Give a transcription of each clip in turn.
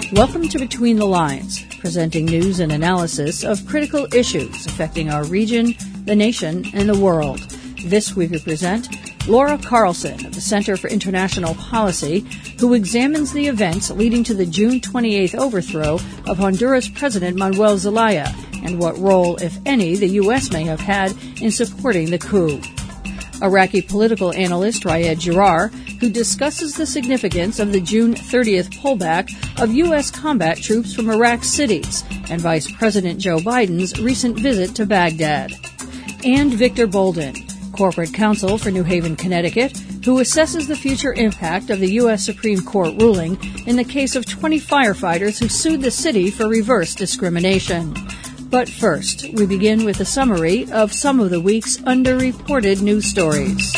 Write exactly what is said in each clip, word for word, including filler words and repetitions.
Welcome to Between the Lines, presenting news and analysis of critical issues affecting our region, the nation, and the world. This week we present Laura Carlson of the Center for International Policy, who examines the events leading to the June twenty-eighth overthrow of Honduras President Manuel Zelaya and what role, if any, the U S may have had in supporting the coup. Iraqi political analyst Raed Girar, who discusses the significance of the June thirtieth pullback of U S combat troops from Iraq cities and Vice President Joe Biden's recent visit to Baghdad. And Victor Bolden, corporate counsel for New Haven, Connecticut, who assesses the future impact of the U S Supreme Court ruling in the case of twenty firefighters who sued the city for reverse discrimination. But first, we begin with a summary of some of the week's underreported news stories.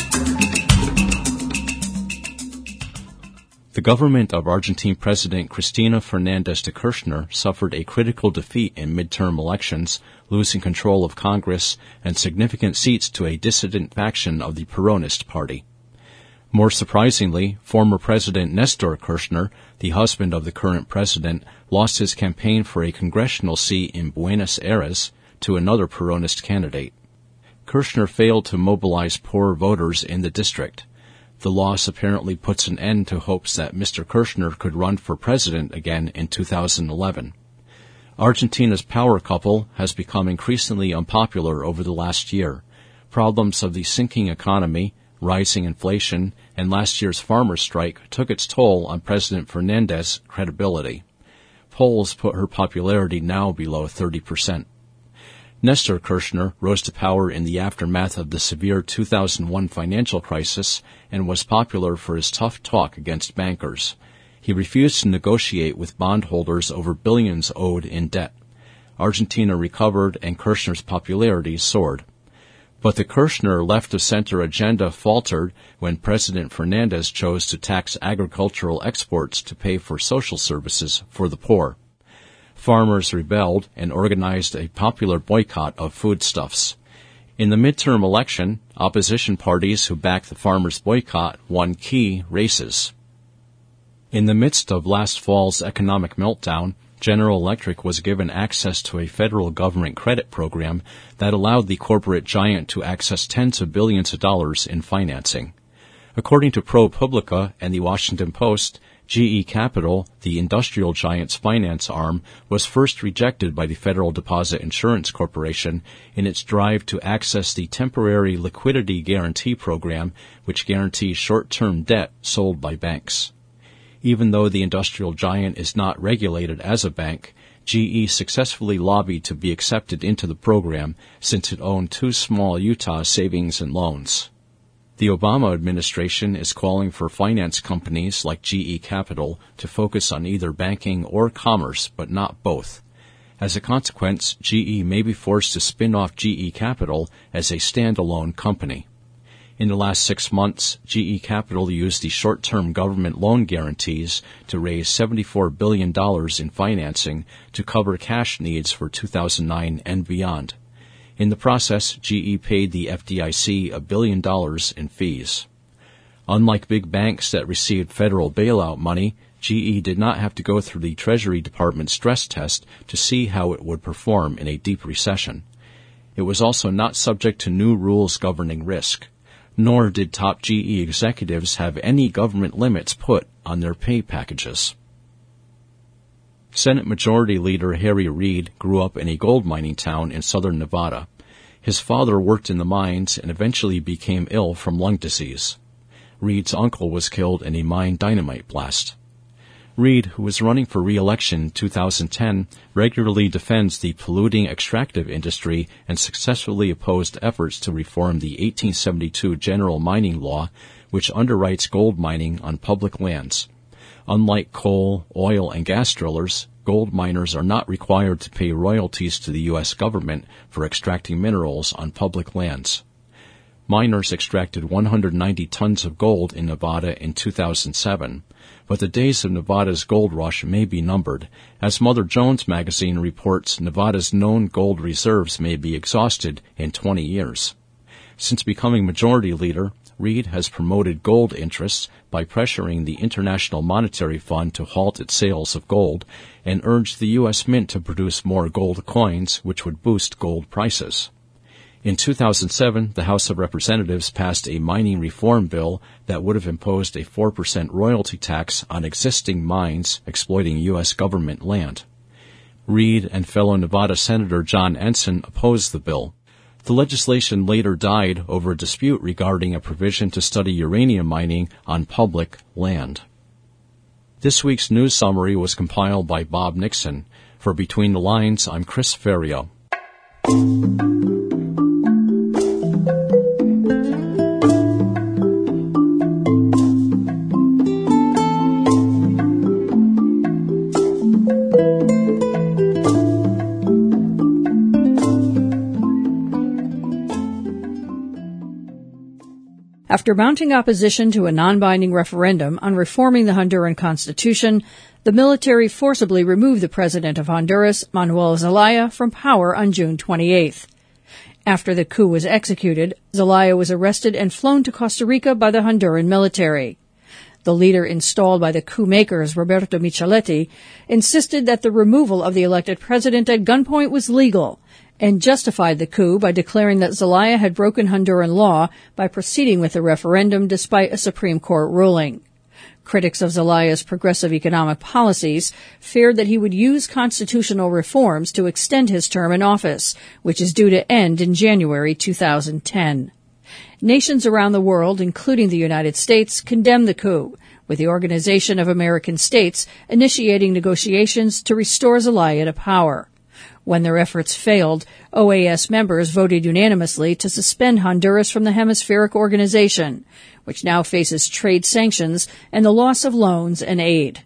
The government of Argentine President Cristina Fernández de Kirchner suffered a critical defeat in midterm elections, losing control of Congress and significant seats to a dissident faction of the Peronist Party. More surprisingly, former President Nestor Kirchner, the husband of the current president, lost his campaign for a congressional seat in Buenos Aires to another Peronist candidate. Kirchner failed to mobilize poor voters in the district. The loss apparently puts an end to hopes that Mister Kirchner could run for president again in two thousand eleven. Argentina's power couple has become increasingly unpopular over the last year. Problems of the sinking economy, rising inflation, and last year's farmers' strike took its toll on President Fernández's credibility. Polls put her popularity now below thirty percent. Nestor Kirchner rose to power in the aftermath of the severe two thousand one financial crisis and was popular for his tough talk against bankers. He refused to negotiate with bondholders over billions owed in debt. Argentina recovered and Kirchner's popularity soared. But the Kirchner left-of-center agenda faltered when President Fernández chose to tax agricultural exports to pay for social services for the poor. Farmers rebelled and organized a popular boycott of foodstuffs. In the midterm election, opposition parties who backed the farmers' boycott won key races. In the midst of last fall's economic meltdown, General Electric was given access to a federal government credit program that allowed the corporate giant to access tens of billions of dollars in financing. According to ProPublica and the Washington Post, G E Capital, the industrial giant's finance arm, was first rejected by the Federal Deposit Insurance Corporation in its drive to access the temporary liquidity guarantee program, which guarantees short-term debt sold by banks. Even though the industrial giant is not regulated as a bank, G E successfully lobbied to be accepted into the program since it owned two small Utah savings and loans. The Obama administration is calling for finance companies like G E Capital to focus on either banking or commerce, but not both. As a consequence, G E may be forced to spin off G E Capital as a standalone company. In the last six months, G E Capital used the short-term government loan guarantees to raise seventy-four billion dollars in financing to cover cash needs for two thousand nine and beyond. In the process, G E paid the F D I C a billion dollars in fees. Unlike big banks that received federal bailout money, G E did not have to go through the Treasury Department stress test to see how it would perform in a deep recession. It was also not subject to new rules governing risk. Nor did top G E executives have any government limits put on their pay packages. Senate Majority Leader Harry Reid grew up in a gold mining town in southern Nevada. His father worked in the mines and eventually became ill from lung disease. Reid's uncle was killed in a mine dynamite blast. Reid, who was running for re-election in two thousand ten, regularly defends the polluting extractive industry and successfully opposed efforts to reform the eighteen seventy-two General Mining Law, which underwrites gold mining on public lands. Unlike coal, oil, and gas drillers, gold miners are not required to pay royalties to the U S government for extracting minerals on public lands. Miners extracted one hundred ninety tons of gold in Nevada in two thousand seven, but the days of Nevada's gold rush may be numbered. As Mother Jones magazine reports, Nevada's known gold reserves may be exhausted in twenty years. Since becoming majority leader, Reid has promoted gold interests by pressuring the International Monetary Fund to halt its sales of gold and urged the U S Mint to produce more gold coins, which would boost gold prices. In two thousand seven, the House of Representatives passed a mining reform bill that would have imposed a four percent royalty tax on existing mines exploiting U S government land. Reid and fellow Nevada Senator John Ensign opposed the bill. The legislation later died over a dispute regarding a provision to study uranium mining on public land. This week's news summary was compiled by Bob Nixon. For Between the Lines, I'm Chris Ferrio. After mounting opposition to a non-binding referendum on reforming the Honduran constitution, the military forcibly removed the president of Honduras, Manuel Zelaya, from power on June twenty-eighth. After the coup was executed, Zelaya was arrested and flown to Costa Rica by the Honduran military. The leader installed by the coup makers, Roberto Micheletti, insisted that the removal of the elected president at gunpoint was legal, and justified the coup by declaring that Zelaya had broken Honduran law by proceeding with the referendum despite a Supreme Court ruling. Critics of Zelaya's progressive economic policies feared that he would use constitutional reforms to extend his term in office, which is due to end in January two thousand ten. Nations around the world, including the United States, condemned the coup, with the Organization of American States initiating negotiations to restore Zelaya to power. When their efforts failed, O A S members voted unanimously to suspend Honduras from the Hemispheric Organization, which now faces trade sanctions and the loss of loans and aid.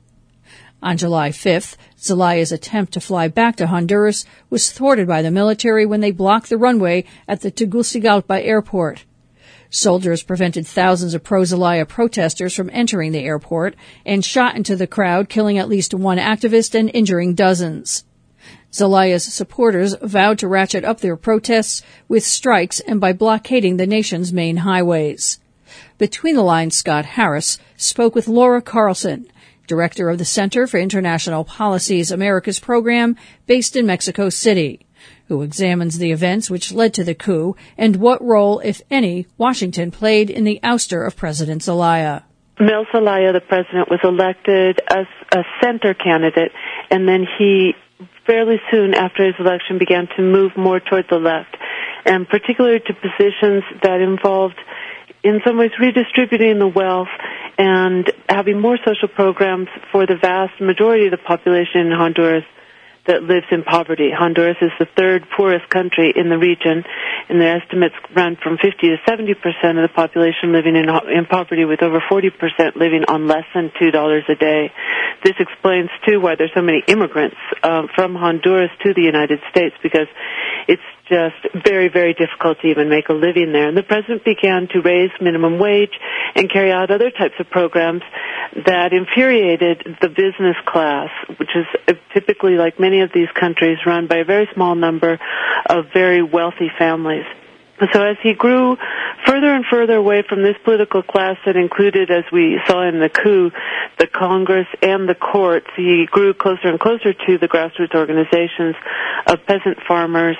On July fifth, Zelaya's attempt to fly back to Honduras was thwarted by the military when they blocked the runway at the Tegucigalpa airport. Soldiers prevented thousands of pro-Zelaya protesters from entering the airport and shot into the crowd, killing at least one activist and injuring dozens. Zelaya's supporters vowed to ratchet up their protests with strikes and by blockading the nation's main highways. Between the Lines, Scott Harris spoke with Laura Carlson, director of the Center for International Policy's Americas program based in Mexico City, who examines the events which led to the coup and what role, if any, Washington played in the ouster of President Zelaya. Mel Zelaya, the president, was elected as a center candidate, and then he fairly soon after his election began to move more toward the left, and particularly to positions that involved, in some ways, redistributing the wealth and having more social programs for the vast majority of the population in Honduras that lives in poverty. Honduras is the third poorest country in the region, and their estimates run from fifty to seventy percent of the population living in, in poverty, with over forty percent living on less than two dollars a day. This explains, too, why there's so many immigrants uh, from Honduras to the United States, because it's just very, very difficult to even make a living there. And the president began to raise minimum wage and carry out other types of programs that infuriated the business class, which is typically, like many of these countries, run by a very small number of very wealthy families. So as he grew further and further away from this political class that included, as we saw in the coup, the Congress and the courts, he grew closer and closer to the grassroots organizations of peasant farmers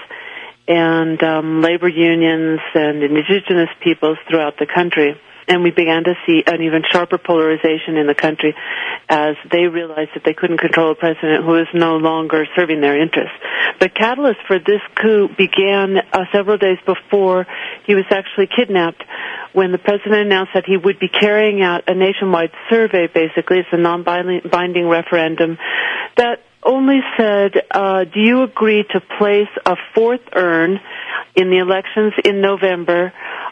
and um, labor unions and indigenous peoples throughout the country. And we began to see an even sharper polarization in the country as they realized that they couldn't control a president who was no longer serving their interests. The catalyst for this coup began uh, several days before he was actually kidnapped, when the president announced that he would be carrying out a nationwide survey, basically. It's a non-binding referendum that only said, uh, do you agree to place a fourth urn in the elections in November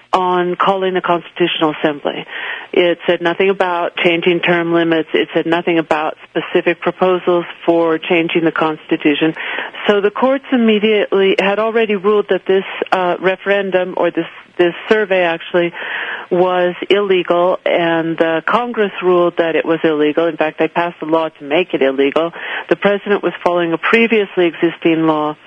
on calling a constitutional assembly? It said nothing about changing term limits. It said nothing about specific proposals for changing the Constitution. So the courts immediately had already ruled that this uh, referendum, or this, this survey actually, was illegal, and the Congress ruled that it was illegal. In fact, they passed a law to make it illegal. The president was following a previously existing law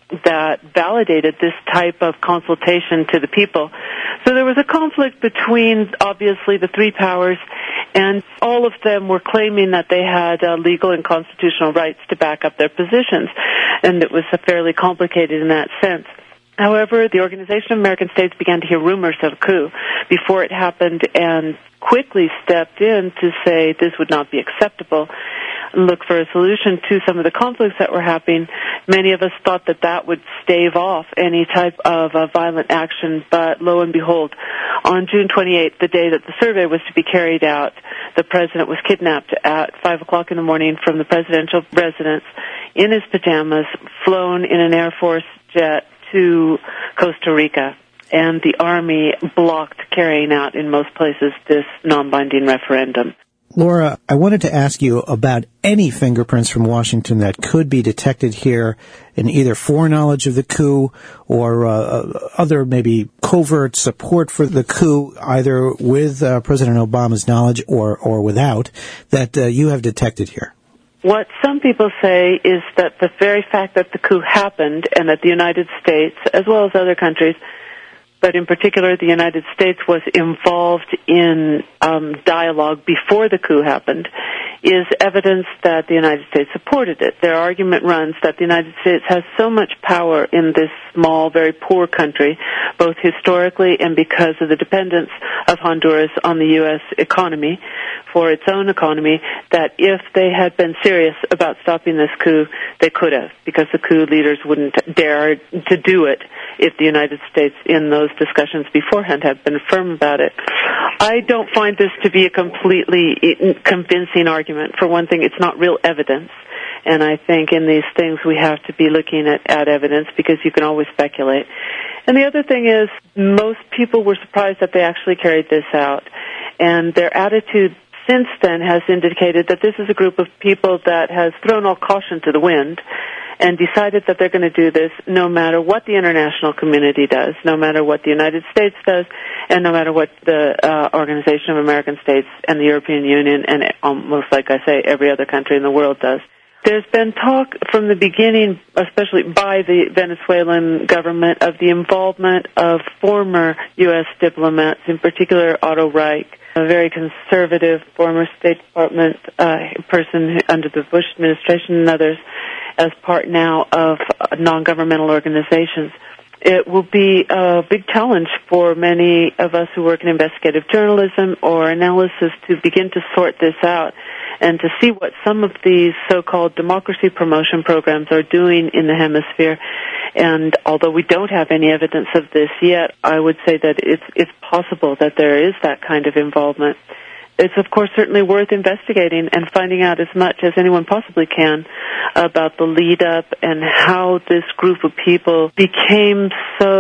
that validated this type of consultation to the people. So there was a conflict between, obviously, the three powers, and all of them were claiming that they had uh, legal and constitutional rights to back up their positions, and it was uh, fairly complicated in that sense. However, the Organization of American States began to hear rumors of a coup before it happened and quickly stepped in to say this would not be acceptable, look for a solution to some of the conflicts that were happening. Many of us thought that that would stave off any type of uh, violent action, but lo and behold, on June twenty-eighth, the day that the survey was to be carried out, the president was kidnapped at five o'clock in the morning from the presidential residence in his pajamas, flown in an Air Force jet to Costa Rica, and the Army blocked carrying out in most places this non-binding referendum. Laura, I wanted to ask you about any fingerprints from Washington that could be detected here in either foreknowledge of the coup or uh, other maybe covert support for the coup, either with uh, President Obama's knowledge or, or without, that uh, you have detected here. What some people say is that the very fact that the coup happened and that the United States, as well as other countries, but in particular the United States was involved in um, dialogue before the coup happened, is evidence that the United States supported it. Their argument runs that the United States has so much power in this small, very poor country, both historically and because of the dependence of Honduras on the U S economy, for its own economy, that if they had been serious about stopping this coup, they could have, because the coup leaders wouldn't dare to do it if the United States in those discussions beforehand had been firm about it. I don't find this to be a completely convincing argument. For one thing, it's not real evidence. And I think in these things we have to be looking at, at evidence because you can always speculate. And the other thing is most people were surprised that they actually carried this out. And their attitude since then has indicated that this is a group of people that has thrown all caution to the wind and decided that they're going to do this no matter what the international community does, no matter what the United States does, and no matter what the uh, Organization of American States and the European Union and almost, like I say, every other country in the world does. There's been talk from the beginning, especially by the Venezuelan government, of the involvement of former U S diplomats, in particular Otto Reich, a very conservative former State Department uh, person under the Bush administration, and others, as part now of non-governmental organizations. It will be a big challenge for many of us who work in investigative journalism or analysis to begin to sort this out and to see what some of these so-called democracy promotion programs are doing in the hemisphere. And although we don't have any evidence of this yet, I would say that it's it's possible that there is that kind of involvement. It's, of course, certainly worth investigating and finding out as much as anyone possibly can about the lead-up and how this group of people became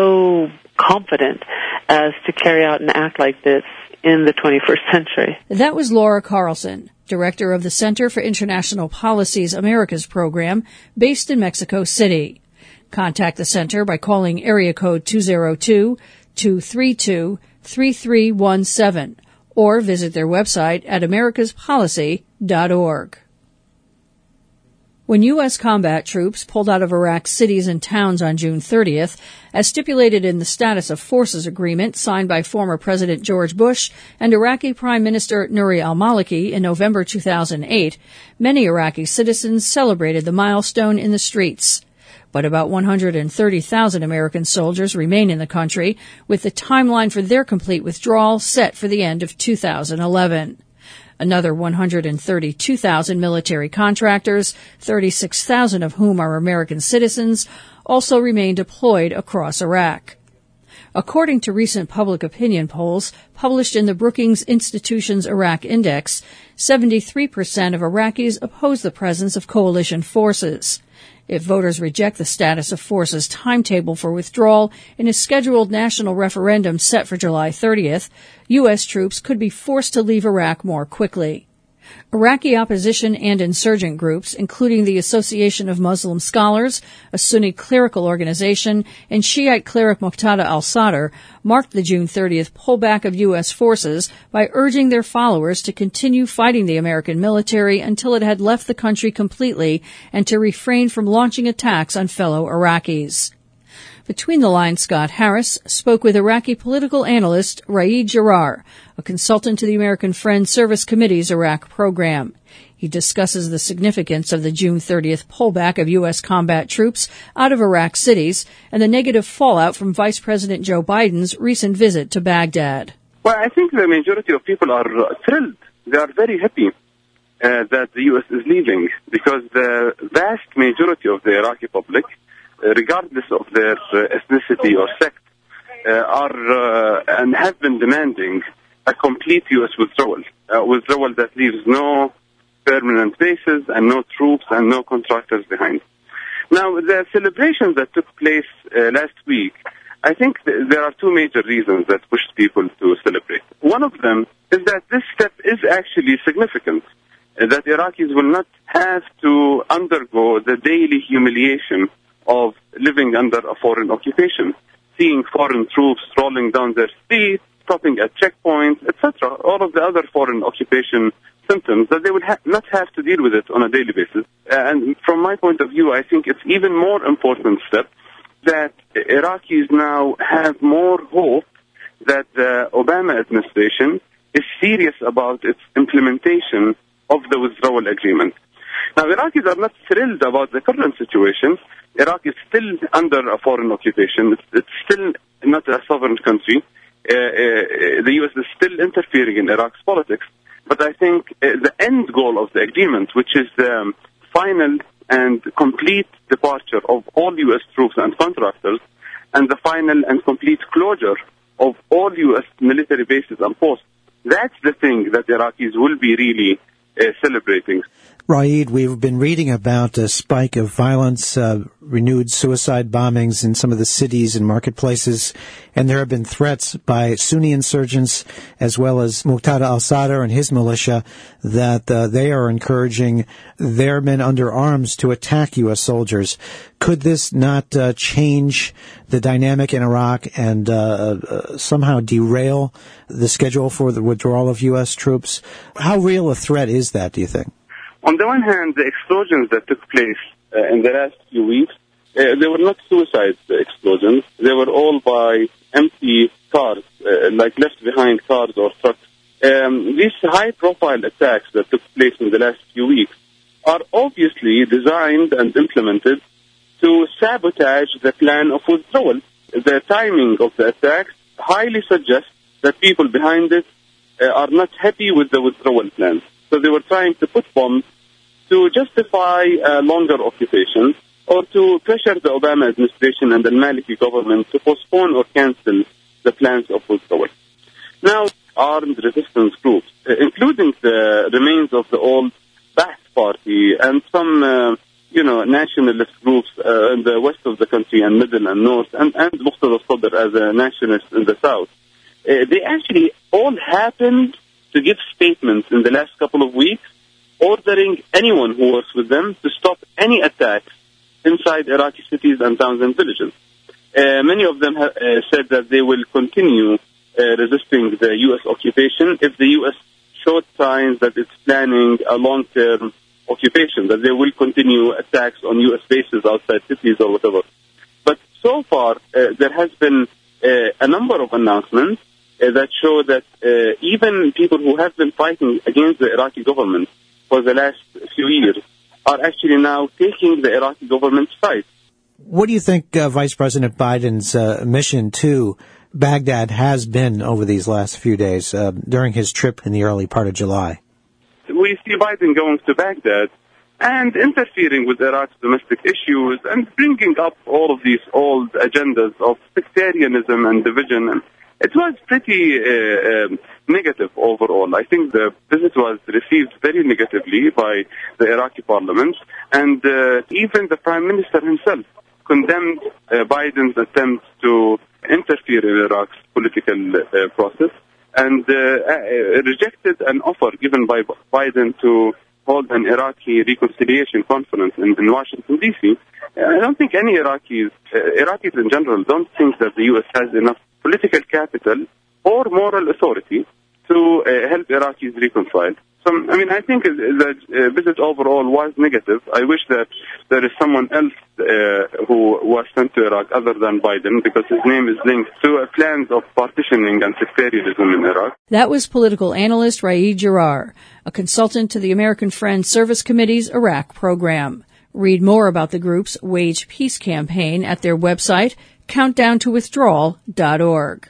so confident as to carry out and act like this in the twenty-first century. That was Laura Carlson, director of the Center for International Policy's Americas program, based in Mexico City. Contact the center by calling area code two oh two, two three two, three three one seven or visit their website at americas policy dot org. When U S combat troops pulled out of Iraq's cities and towns on June thirtieth, as stipulated in the Status of Forces Agreement signed by former President George Bush and Iraqi Prime Minister Nouri al-Maliki in November two thousand eight, many Iraqi citizens celebrated the milestone in the streets. But about one hundred thirty thousand American soldiers remain in the country, with the timeline for their complete withdrawal set for the end of two thousand eleven. Another one hundred thirty-two thousand military contractors, thirty-six thousand of whom are American citizens, also remain deployed across Iraq. According to recent public opinion polls published in the Brookings Institution's Iraq Index, seventy-three percent of Iraqis oppose the presence of coalition forces. If voters reject the Status of Forces timetable for withdrawal in a scheduled national referendum set for July thirtieth, U S troops could be forced to leave Iraq more quickly. Iraqi opposition and insurgent groups, including the Association of Muslim Scholars, a Sunni clerical organization, and Shiite cleric Muqtada al-Sadr, marked the June thirtieth pullback of U S forces by urging their followers to continue fighting the American military until it had left the country completely and to refrain from launching attacks on fellow Iraqis. Between the Lines, Scott Harris spoke with Iraqi political analyst Raed Jarrar, a consultant to the American Friends Service Committee's Iraq program. He discusses the significance of the June thirtieth pullback of U S combat troops out of Iraq cities and the negative fallout from Vice President Joe Biden's recent visit to Baghdad. Well, I think the majority of people are thrilled. They are very happy uh, that the U S is leaving, because the vast majority of the Iraqi public, regardless of their uh, ethnicity or sect, uh, are uh, and have been demanding a complete U S withdrawal, uh, withdrawal that leaves no permanent bases and no troops and no contractors behind. Now, the celebrations that took place uh, last week, I think th- there are two major reasons that pushed people to celebrate. One of them is that this step is actually significant, uh, that Iraqis will not have to undergo the daily humiliation of living under a foreign occupation, seeing foreign troops rolling down their streets, stopping at checkpoints, et cetera, all of the other foreign occupation symptoms, that they would ha- not have to deal with it on a daily basis. And from my point of view, I think it's even more important step that Iraqis now have more hope that the Obama administration is serious about its implementation of the withdrawal agreement. Now, Iraqis are not thrilled about the current situation. Iraq is still under a foreign occupation. It's, it's still not a sovereign country. Uh, uh, the U S is still interfering in Iraq's politics. But I think uh, the end goal of the agreement, which is the um, final and complete departure of all U S troops and contractors, and the final and complete closure of all U S military bases and posts, that's the thing that Iraqis will be really uh, celebrating. Raed, we've been reading about a spike of violence, uh, renewed suicide bombings in some of the cities and marketplaces, and there have been threats by Sunni insurgents as well as Muqtada al-Sadr and his militia that uh, they are encouraging their men under arms to attack U S soldiers. Could this not uh, change the dynamic in Iraq and uh, uh, somehow derail the schedule for the withdrawal of U S troops? How real a threat is that, do you think? On the one hand, the explosions that took place uh, in the last few weeks, uh, they were not suicide explosions. They were all by empty cars, uh, like left-behind cars or trucks. Um, these high-profile attacks that took place in the last few weeks are obviously designed and implemented to sabotage the plan of withdrawal. The timing of the attacks highly suggests that people behind it uh, are not happy with the withdrawal plan. So they were trying to put bombs to justify a longer occupation or to pressure the Obama administration and the Maliki government to postpone or cancel the plans of withdrawal. Now, armed resistance groups, uh, including the remains of the old Ba'ath Party and some, uh, you know, nationalist groups uh, in the west of the country and middle and north, and, and Muqtada al-Sadr as a nationalist in the south, uh, they actually all happened to give statements in the last couple of weeks ordering anyone who works with them to stop any attacks inside Iraqi cities and towns and villages. Uh, many of them have uh, said that they will continue uh, resisting the U S occupation if the U S showed signs that it's planning a long-term occupation, that they will continue attacks on U S bases outside cities or whatever. But so far, uh, there has been uh, a number of announcements uh, that show that uh, even people who have been fighting against the Iraqi government for the last few years are actually now taking the Iraqi government's side. What do you think uh, Vice President Biden's uh, mission to Baghdad has been over these last few days uh, during his trip in the early part of July? We see Biden going to Baghdad and interfering with Iraq's domestic issues and bringing up all of these old agendas of sectarianism and division. And it was pretty uh, um, negative overall. I think the visit was received very negatively by the Iraqi parliament, and uh, even the prime minister himself condemned uh, Biden's attempt to interfere in Iraq's political uh, process and uh, uh, rejected an offer given by Biden to hold an Iraqi reconciliation conference in, in Washington, D C. I don't think any Iraqis, uh, Iraqis in general, don't think that the U S has enough political capital or moral authority to uh, help Iraqis reconcile. So, I mean, I think the uh, visit overall was negative. I wish that there is someone else uh, who was sent to Iraq other than Biden, because his name is linked to uh, plans of partitioning and sectarianism in Iraq. That was political analyst Raed Jarrar, a consultant to the American Friends Service Committee's Iraq program. Read more about the group's Wage Peace campaign at their website, countdown to withdrawal dot org.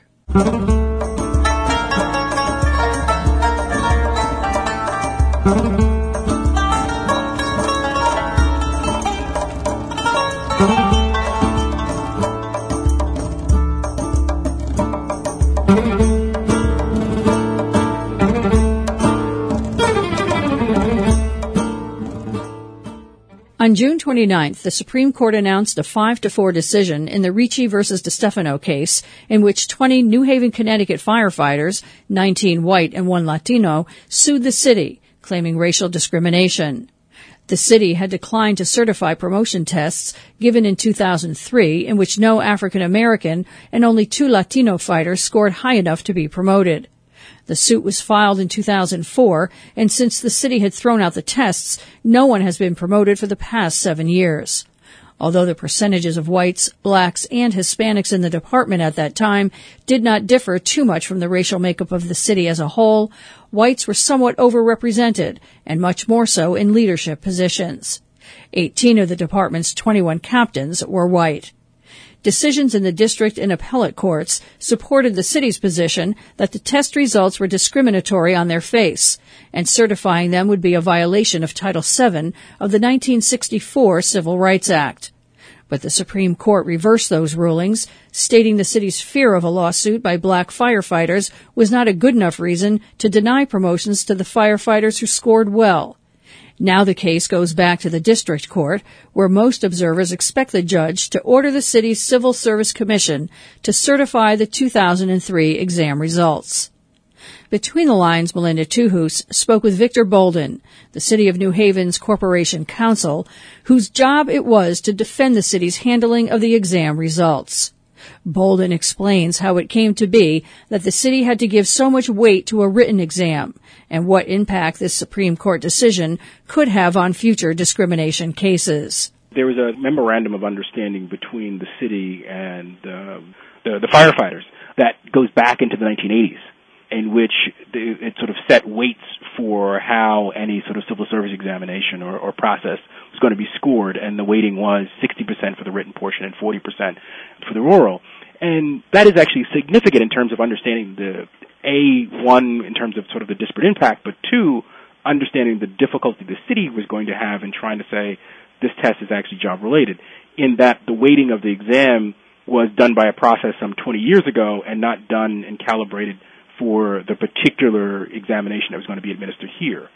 On June twenty-ninth, the Supreme Court announced a five to four decision in the Ricci versus DeStefano case, in which twenty New Haven, Connecticut firefighters, nineteen white and one Latino, sued the city, claiming racial discrimination. The city had declined to certify promotion tests given in two thousand three, in which no African American and only two Latino fighters scored high enough to be promoted. The suit was filed in two thousand four, and since the city had thrown out the tests, no one has been promoted for the past seven years. Although the percentages of whites, blacks, and Hispanics in the department at that time did not differ too much from the racial makeup of the city as a whole, whites were somewhat overrepresented, and much more so in leadership positions. Eighteen of the department's twenty-one captains were white. Decisions in the district and appellate courts supported the city's position that the test results were discriminatory on their face, and certifying them would be a violation of Title seven of the nineteen sixty-four Civil Rights Act. But the Supreme Court reversed those rulings, stating the city's fear of a lawsuit by black firefighters was not a good enough reason to deny promotions to the firefighters who scored well. Now the case goes back to the district court, where most observers expect the judge to order the city's Civil Service Commission to certify the two thousand three exam results. Between the lines, Melinda Tuhus spoke with Victor Bolden, the City of New Haven's Corporation Counsel, whose job it was to defend the city's handling of the exam results. Bolden explains how it came to be that the city had to give so much weight to a written exam, and what impact this Supreme Court decision could have on future discrimination cases. There was a memorandum of understanding between the city and uh, the, the firefighters that goes back into the nineteen eighties, in which it sort of set weights for how any sort of civil service examination or, or process was going to be scored, and the weighting was sixty percent for the written portion and forty percent for the oral. And that is actually significant in terms of understanding the, A, one, in terms of sort of the disparate impact, but two, understanding the difficulty the city was going to have in trying to say this test is actually job-related, in that the weighting of the exam was done by a process some twenty years ago and not done and calibrated for the particular examination that was going to be administered here.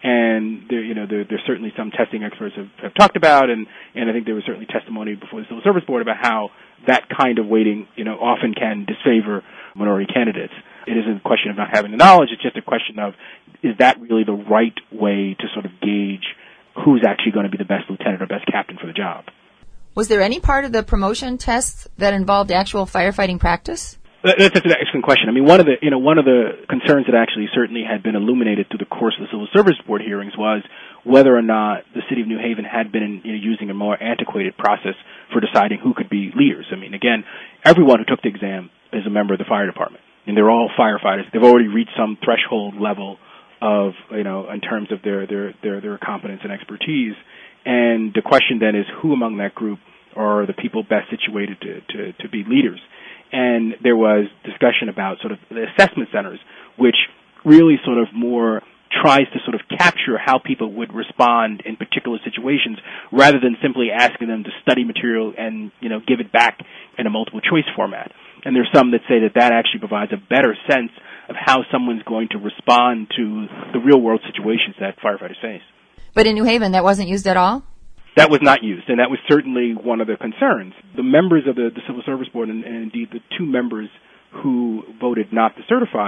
And there, you know, there, there's certainly some testing experts have, have talked about, and, and I think there was certainly testimony before the Civil Service Board about how that kind of weighting, you know, often can disfavor minority candidates. It isn't a question of not having the knowledge; it's just a question of, is that really the right way to sort of gauge who's actually going to be the best lieutenant or best captain for the job? Was there any part of the promotion tests that involved actual firefighting practice? That's an excellent question. I mean, one of the, you know, one of the concerns that actually certainly had been illuminated through the course of the Civil Service Board hearings was whether or not the city of New Haven had been, you know, using a more antiquated process for deciding who could be leaders. I mean, again, everyone who took the exam is a member of the fire department, and they're all firefighters. They've already reached some threshold level of, you know, in terms of their their their, their competence and expertise. And the question then is, who among that group are the people best situated to to, to be leaders? And there was discussion about sort of the assessment centers, which really sort of more tries to sort of capture how people would respond in particular situations rather than simply asking them to study material and, you know, give it back in a multiple choice format. And there's some that say that that actually provides a better sense of how someone's going to respond to the real world situations that firefighters face. But in New Haven, that wasn't used at all? That was not used, and that was certainly one of the concerns. The members of the, the Civil Service Board, and, and indeed the two members who voted not to certify,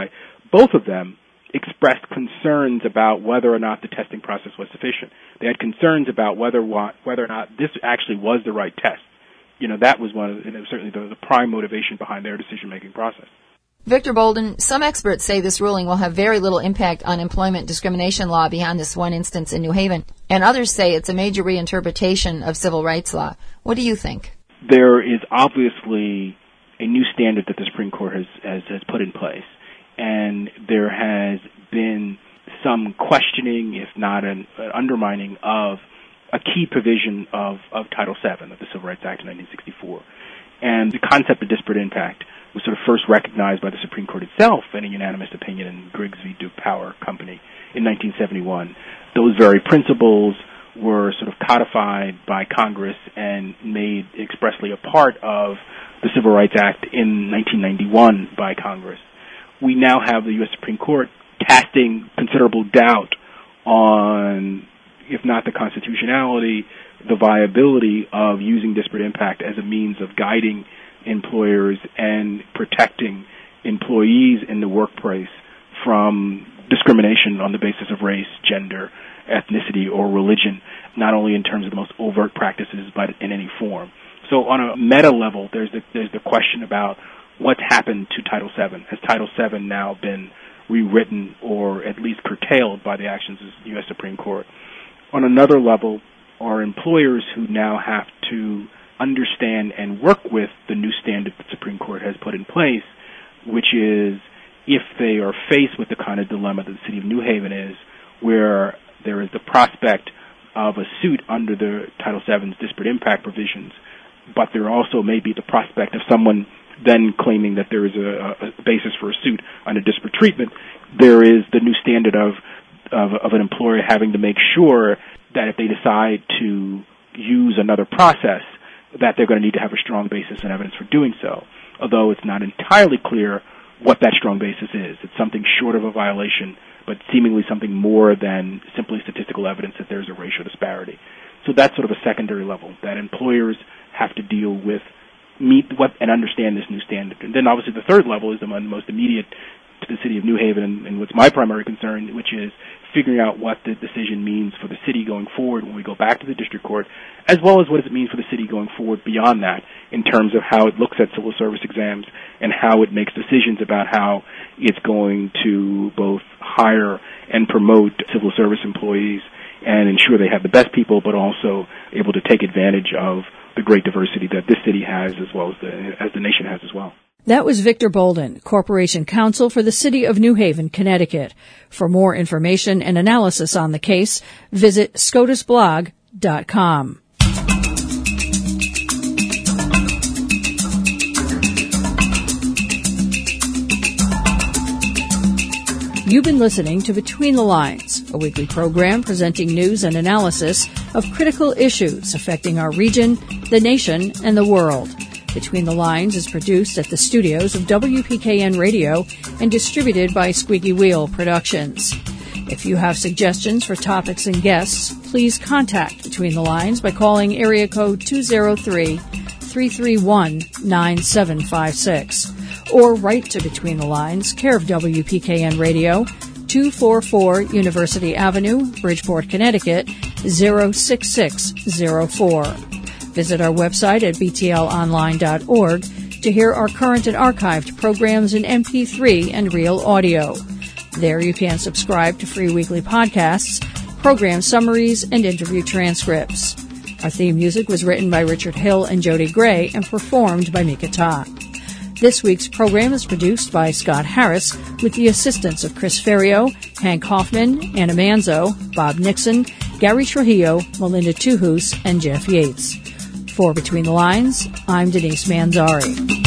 both of them expressed concerns about whether or not the testing process was sufficient. They had concerns about whether whether or not this actually was the right test. You know, that was one of, and it was certainly the, the prime motivation behind their decision-making process. Victor Bolden, some experts say this ruling will have very little impact on employment discrimination law beyond this one instance in New Haven, and others say it's a major reinterpretation of civil rights law. What do you think? There is obviously a new standard that the Supreme Court has, has, has put in place, and there has been some questioning, if not an, an undermining, of a key provision of, of Title seven of the Civil Rights Act of nineteen sixty-four. And the concept of disparate impact was sort of first recognized by the Supreme Court itself in a unanimous opinion in Griggs v. Duke Power Company in nineteen seventy-one. Those very principles were sort of codified by Congress and made expressly a part of the Civil Rights Act in nineteen ninety-one by Congress. We now have the U S Supreme Court casting considerable doubt on, if not the constitutionality, the viability of using disparate impact as a means of guiding employers and protecting employees in the workplace from discrimination on the basis of race, gender, ethnicity, or religion, not only in terms of the most overt practices, but in any form. So on a meta level, there's the, there's the question about what's happened to Title seven. Has Title seven now been rewritten or at least curtailed by the actions of the U S Supreme Court? On another level, are employers who now have to understand and work with the new standard the Supreme Court has put in place, which is if they are faced with the kind of dilemma that the city of New Haven is, where there is the prospect of a suit under the Title seven's disparate impact provisions, but there also may be the prospect of someone then claiming that there is a, a basis for a suit under disparate treatment. There is the new standard of, of, of an employer having to make sure that if they decide to use another process, that they're going to need to have a strong basis and evidence for doing so, although it's not entirely clear what that strong basis is. It's something short of a violation, but seemingly something more than simply statistical evidence that there's a racial disparity. So that's sort of a secondary level, that employers have to deal with, meet what and understand this new standard. And then obviously the third level is the one most immediate to the city of New Haven, and, and what's my primary concern, which is figuring out what the decision means for the city going forward when we go back to the district court, as well as what does it mean for the city going forward beyond that in terms of how it looks at civil service exams and how it makes decisions about how it's going to both hire and promote civil service employees and ensure they have the best people, but also able to take advantage of the great diversity that this city has as well as the, as the nation has as well. That was Victor Bolden, Corporation Counsel for the City of New Haven, Connecticut. For more information and analysis on the case, visit scotus blog dot com. You've been listening to Between the Lines, a weekly program presenting news and analysis of critical issues affecting our region, the nation, and the world. Between the Lines is produced at the studios of W P K N Radio and distributed by Squeaky Wheel Productions. If you have suggestions for topics and guests, please contact Between the Lines by calling area code two oh three, three three one, nine seven five six or write to Between the Lines, care of W P K N Radio, two forty-four University Avenue, Bridgeport, Connecticut, zero six six zero four. Visit our website at b t l online dot org to hear our current and archived programs in M P three and real audio. There you can subscribe to free weekly podcasts, program summaries, and interview transcripts. Our theme music was written by Richard Hill and Jody Gray and performed by Mika Ta. This week's program is produced by Scott Harris with the assistance of Chris Ferrio, Hank Hoffman, Anna Manzo, Bob Nixon, Gary Trujillo, Melinda Tuhus, and Jeff Yates. For Between the Lines, I'm Denise Manzari.